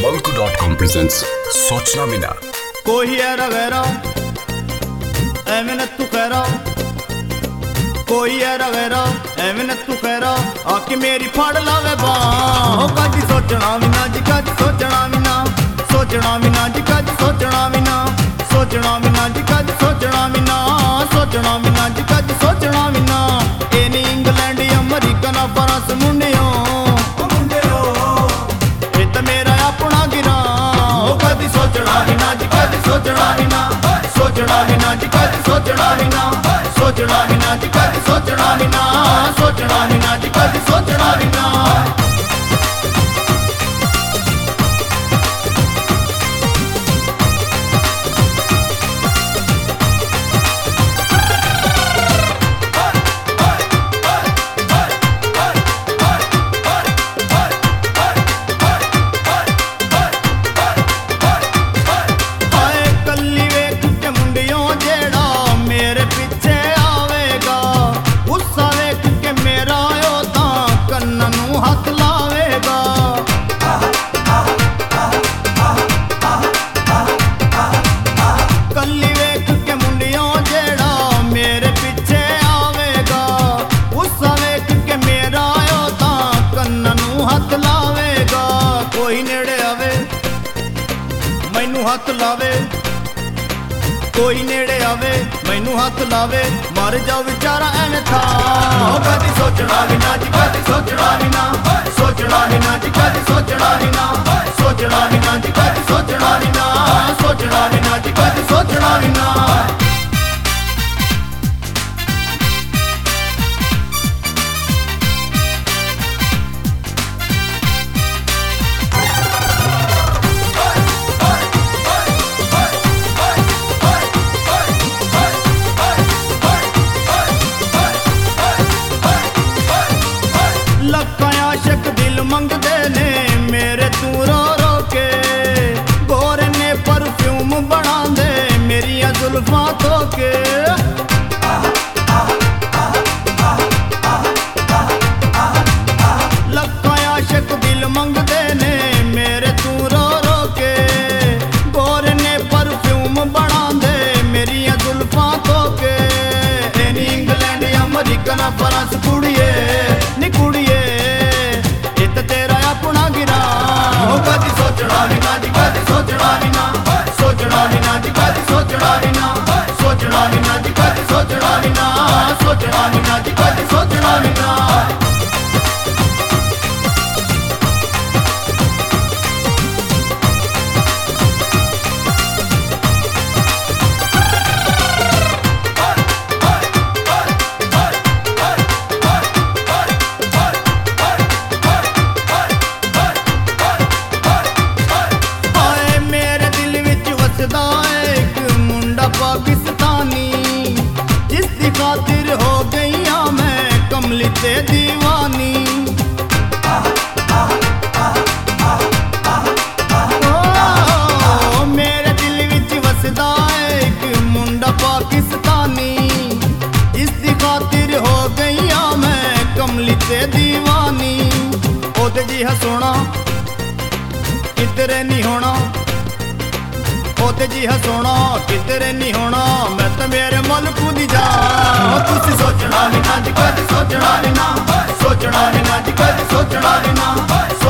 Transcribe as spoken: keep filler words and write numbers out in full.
मलकू dot com presents सोचना बिना। कोई है रवेरा एवें न तू खैरा, कोई है रवेरा एवें न तू खैरा, आके मेरी फाड़ लावे बां। कद सोचना भी ना जी, कद सोचना भी ना, सोचना भी ना जी, कद सोचना भी ना, सोचना भी ना जी, कद सोचना भी ना, सोचना भी ना जी, कद सोचना भी ना। ए नी इंग्लैंड अमरीका ना फ्रांस मुंडियो मेरा अपना गिरा। कदी सोचना ही ना जी, कदी सोचना ही ना, सोचना ही ना जी, कदी सोचना ही ना, सोचना ही ना जी, कदी सोचना ही ना, सोचना ही ना जी, कदी सोचना ही ना। मैनू हथ लावे, कोई नेड़े आवे, मैनू हथ लावे, मर जाओ बेचारा एने था। कदी सोचना भी ना जी, कदी सोचना भी ना, सोचना भी ना जी, कदी सोचना भी ना, सोचना भी ना जी, कदी सोचना भी ना, सोचना भी ना जी, कदी सोचना भी ना। मंगदे ने मेरे तू रो रो के, गोरे ने परफ्यूम बना दे मेरिया जुल्फां तो के। लक्का आशिक दिल मंगदे ने मेरे तू रो रो के, गोरे ने परफ्यूम बना दे मेरिया जुल्फां तो के। एनी इंग्लैंड अमरीका ना फ्रांस कुड़िए नी कुड़िए कदी सोचना भी ना जी, कदी सोचना भी ना, सोचना भी ना जी, कदी सोचना भी ना, सोचना भी ना जी, कदी सोचना भी ना, सोचना भी ना जी, कदी सोचना भी ना। खातिर हो गई मैं कमली ते दीवानी। ओ, मेरे दिल विच वसदा एक मुंडा पाकिस्तानी, जिसदी खातिर हो गई मैं कमली ते दीवानी। ओदे जिहा सोना किधरे नहीं होना, ओते जिहा सोना किधरे नहीं होना, मैं तो मेरे मलकू दी जा। तुसी सोचना भी ना जी, कदी सोचना भी ना, सोचना भी ना जी, कदी सोचना भी ना।